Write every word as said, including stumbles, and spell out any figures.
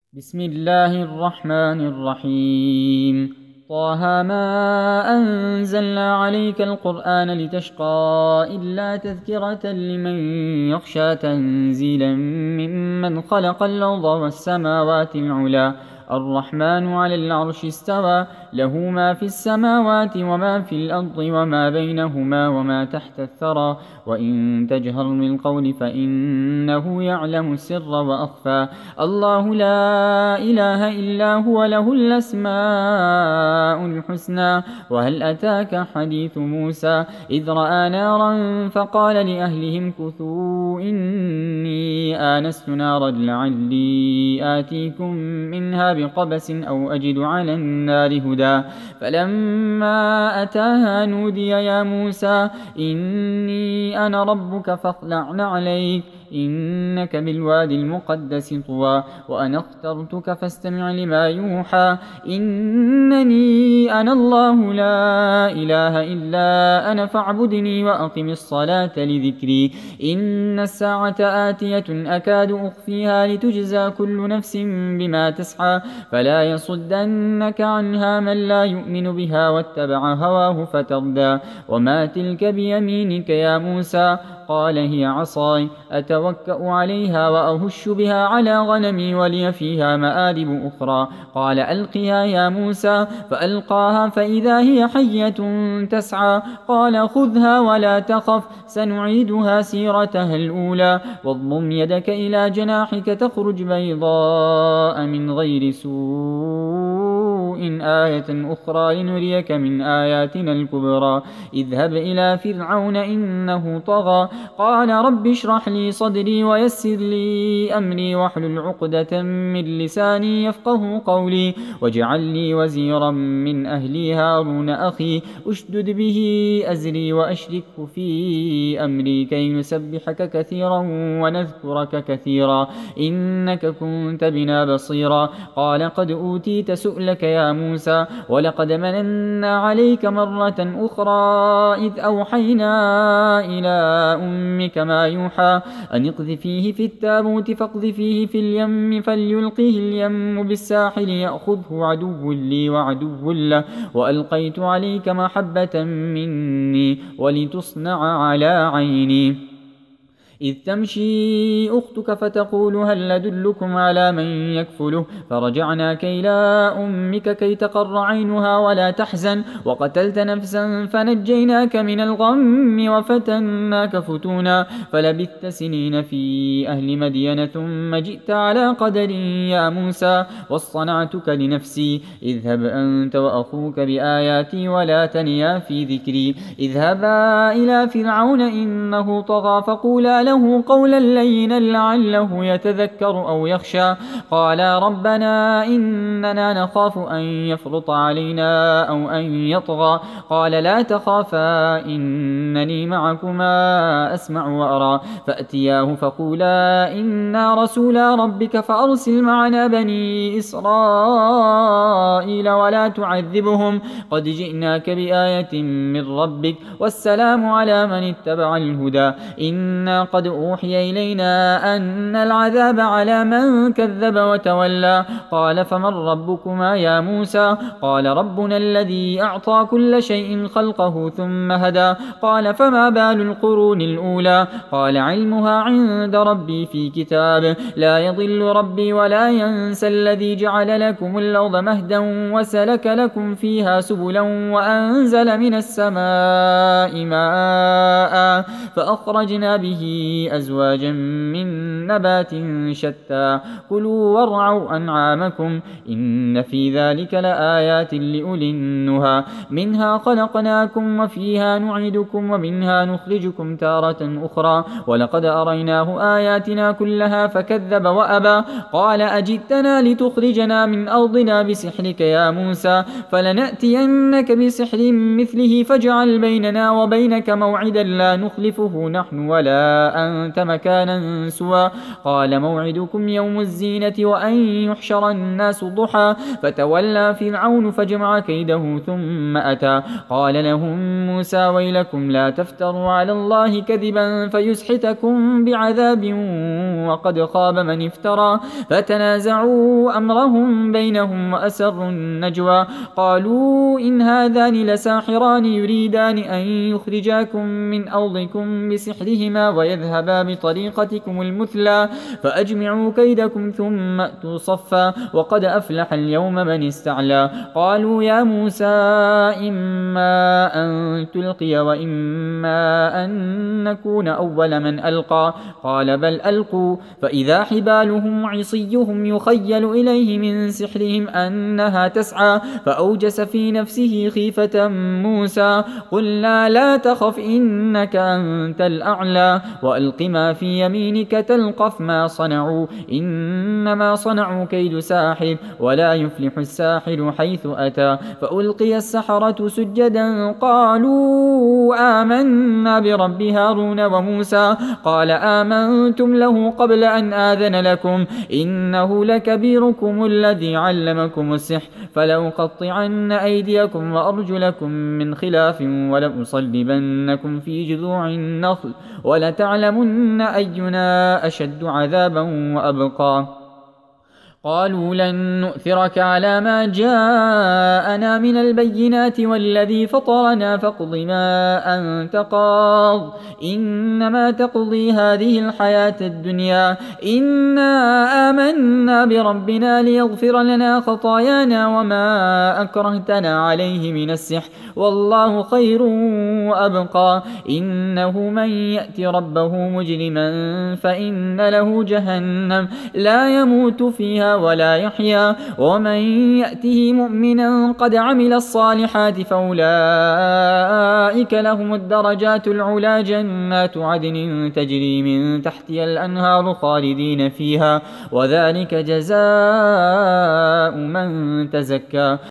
بسم الله الرحمن الرحيم. طه ما أنزلنا عليك القرآن لتشقى إلا تذكرة لمن يخشى تنزيلا ممن خلق الأرض والسماوات العلى الرحمن على العرش استوى له ما في السماوات وما في الأرض وما بينهما وما تحت الثرى وإن تجهر بالقول فإنه يعلم السر وأخفى الله لا إله إلا هو له الأسماء الحسنى. وهل أتاك حديث موسى إذ رأى نارا فقال لأهلهم كثوا إني آنست نارا لعلي آتيكم منها بقبس أو أجد على النار هدى فلما أتاها نودي يا موسى إني أنا ربك فاخلع عليك إنك بالوادي المقدس طوى وأنا اخترتك فاستمع لما يوحى إنني أنا الله لا إله إلا أنا فاعبدني وأقم الصلاة لذكري إن الساعة آتية أكاد أخفيها لتجزى كل نفس بما تسعى فلا يصدنك عنها من لا يؤمن بها واتبع هواه فتردى وما تلك بيمينك يا موسى قال هي عصاي أتوكأ عليها وأهش بها على غنمي ولي فيها مآرب أخرى قال ألقها يا موسى فألقاها فإذا هي حية تسعى قال خذها ولا تخف سنعيدها سيرتها الأولى واضمم يدك إلى جناحك تخرج بيضاء من غير سوء آية أخرى لنريك من آياتنا الكبرى اذهب إلى فرعون إنه طغى قال رب اشرح لي صدري ويسر لي أمري واحلل عقدة من لساني يفقه قولي واجعل لي وزيرا من أهلي هارون أخي أشدد به أزري وأشركه في أمري كي نسبحك كثيرا ونذكرك كثيرا إنك كنت بنا بصيرا قال قد أوتيت سؤلك يا موسى ولقد مننا عليك مرة أخرى إذ أوحينا إلى أمك ما يوحى أن اقذفيه في التابوت فاقذفيه في اليم فليلقه اليم بالساحل يأخذه عدو لي وعدو له وألقيت عليك محبة مني ولتصنع على عيني إذ تمشي أختك فتقول هل أدلكم على من يكفله فرجعناك إلى أمك كي تقر عينها ولا تحزن وقتلت نفسا فنجيناك من الغم وفتناك فتونا فلبثت سنين في أهل مدين ثم جئت على قدر يا موسى واصطنعتك لنفسي اذهب أنت وأخوك بآياتي ولا تنيا في ذكري اذهبا إلى فرعون إنه طغى فقولا له قولا لينا لعله يتذكر أو يخشى قالا ربنا إننا نخاف أن يفرط علينا أو أن يطغى قال لا تخافا إنني معكما أسمع وأرى فأتياه فقولا إنا رسولا ربك فأرسل معنا بني إسرائيل ولا تعذبهم قد جئناك بآية من ربك والسلام على من اتبع الهدى إنا قد أوحي إلينا أن العذاب على من كذب وتولى قال فمن ربكما يا موسى قال ربنا الذي أعطى كل شيء خلقه ثم هدى قال فما بال القرون الأولى قال علمها عند ربي في كتاب لا يضل ربي ولا ينسى الذي جعل لكم الأرض مهدا وسلك لكم فيها سبلا وأنزل من السماء ماء فأخرجنا به أزواجا من نبات شتى كلوا وارعوا أنعامكم إن في ذلك لآيات لأولي النهى منها خلقناكم وفيها نعيدكم ومنها نخرجكم تارة أخرى ولقد أريناه آياتنا كلها فكذب وأبى قال أجئتنا لتخرجنا من أرضنا بسحرك يا موسى فلنأتينك بسحر مثله فاجعل بيننا وبينك موعدا لا نخلفه نحن ولا أنت مكانا سوى قال موعدكم يوم الزينة وأن يحشر الناس ضحى فتولى فرعون فجمع كيده ثم أتى قال لهم موسى ويلكم لا تفتروا على الله كذبا فيسحتكم بعذاب وقد خاب من افترى فتنازعوا أمرهم بينهم وأسروا النجوى قالوا إن هذان لساحران يريدان أن يخرجاكم من أرضكم بسحرهما ويذهبا بطريقتكم المثلى فأجمعوا كيدكم ثم أتوا صفا وقد أفلح اليوم من استعلى قالوا يا موسى إما أن تلقي وإما أن نكون أول من ألقى قال بل ألقوا فإذا حبالهم عصيهم يخيل إليه من سحرهم أنها تسعى فأوجس في نفسه خيفة موسى قلنا لا تخف إنك أنت الأعلى وألق ما في يمينك تلقف ما صنعوا إنما صنعوا كيد ساحر ولا يفلح الساحر حيث أتى فألقي السحرة سجدا قالوا آمنا برب هارون وموسى قال آمنتم له قبل أن آذن لكم إنه لكبيركم الذي علمكم السحر فلأقطعن أيديكم وأرجلكم من خلاف ولأصلبنكم في جذوع النخل ولتعلمن أينا أشد عذابا وأبقى قالوا لن نؤثرك على ما جاءنا من البينات والذي فطرنا فاقض ما أنت قاض إنما تقضي هذه الحياة الدنيا إنا آمنا بربنا ليغفر لنا خطايانا وما أكرهتنا عليه من السحر والله خير وأبقى إنه من يأت ربه مجرما فإن له جهنم لا يموت فيها ولا يحيى ومن يأته مؤمنا قد عمل الصالحات فأولئك لهم الدرجات العلى جنات عدن تجري من تحتها الأنهار خالدين فيها وذلك جزاء من تزكى